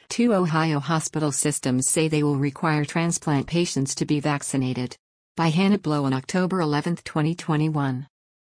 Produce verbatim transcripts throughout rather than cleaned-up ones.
Two Ohio hospital systems say they will require transplant patients to be vaccinated. By Hannah Blow on October eleventh, twenty twenty-one.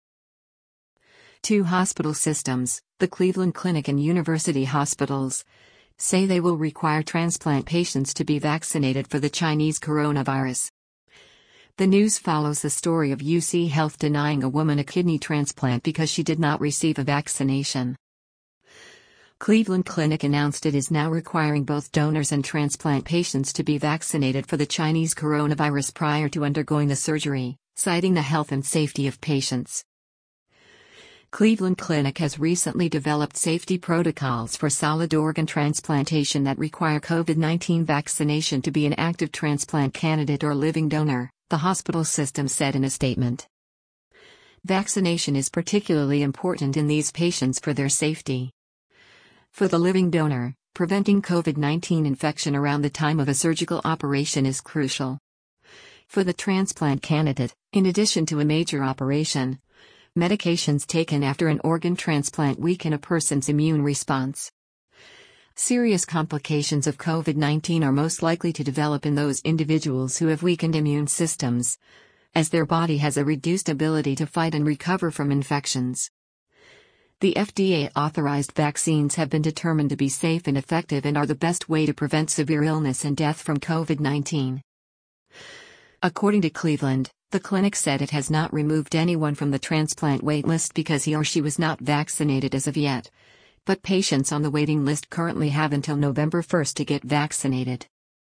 Two hospital systems, the Cleveland Clinic and University Hospitals, say they will require transplant patients to be vaccinated for the Chinese coronavirus. The news follows the story of U C Health denying a woman a kidney transplant because she did not receive a vaccination. Cleveland Clinic announced it is now requiring both donors and transplant patients to be vaccinated for the Chinese coronavirus prior to undergoing the surgery, citing the health and safety of patients. Cleveland Clinic has recently developed safety protocols for solid organ transplantation that require COVID nineteen vaccination to be an active transplant candidate or living donor, the hospital system said in a statement. Vaccination is particularly important in these patients for their safety. For the living donor, preventing COVID nineteen infection around the time of a surgical operation is crucial. For the transplant candidate, in addition to a major operation, medications taken after an organ transplant weaken a person's immune response. Serious complications of COVID nineteen are most likely to develop in those individuals who have weakened immune systems, as their body has a reduced ability to fight and recover from infections. The F D A-authorized vaccines have been determined to be safe and effective and are the best way to prevent severe illness and death from COVID nineteen. According to Cleveland, the clinic said it has not removed anyone from the transplant wait list because he or she was not vaccinated as of yet, but patients on the waiting list currently have until November first to get vaccinated.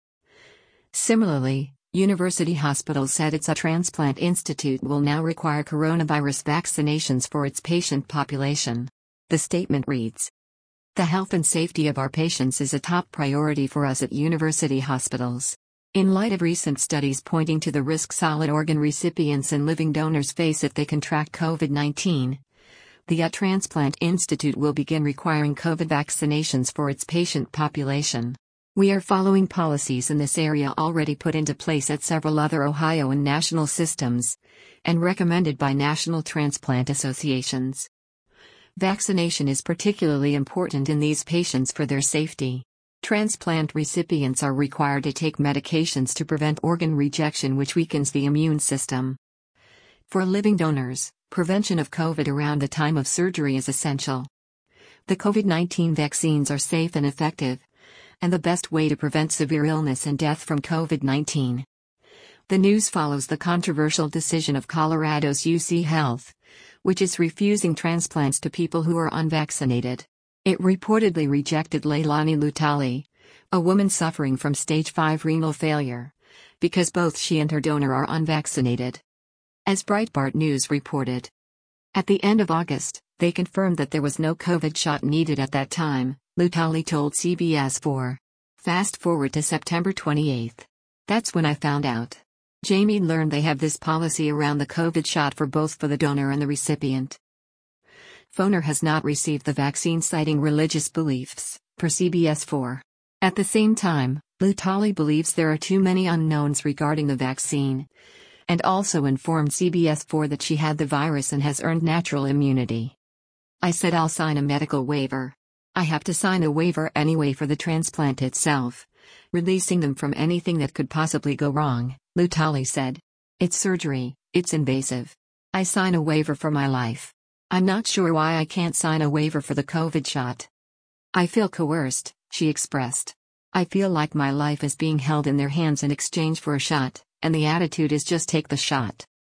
Similarly, University Hospital said its transplant institute will now require coronavirus vaccinations for its patient population. The statement reads, "The health and safety of our patients is a top priority for us at university hospitals. In light of recent studies pointing to the risk solid organ recipients and living donors face if they contract COVID nineteen, the A Transplant Institute will begin requiring COVID vaccinations for its patient population. We are following policies in this area already put into place at several other Ohio and national systems, and recommended by national transplant associations. Vaccination is particularly important in these patients for their safety. Transplant recipients are required to take medications to prevent organ rejection, which weakens the immune system. For living donors, prevention of COVID around the time of surgery is essential. The COVID nineteen vaccines are safe and effective, and the best way to prevent severe illness and death from COVID nineteen. The news follows the controversial decision of Colorado's U C Health, which is refusing transplants to people who are unvaccinated. It reportedly rejected Leilani Lutali, a woman suffering from stage five renal failure, because both she and her donor are unvaccinated. As Breitbart News reported, at the end of August, they confirmed that there was no COVID shot needed at that time, Lutali told C B S four. Fast forward to September twenty-eighth. That's when I found out. Jamie learned they have this policy around the COVID shot for both for the donor and the recipient. Foner has not received the vaccine citing religious beliefs, per C B S four. At the same time, Lutali believes there are too many unknowns regarding the vaccine, and also informed C B S four that she had the virus and has earned natural immunity. I said I'll sign a medical waiver. I have to sign a waiver anyway for the transplant itself, releasing them from anything that could possibly go wrong, Lutali said. It's surgery, it's invasive. I sign a waiver for my life. I'm not sure why I can't sign a waiver for the COVID shot. I feel coerced, she expressed. I feel like my life is being held in their hands in exchange for a shot, and the attitude is just take the shot.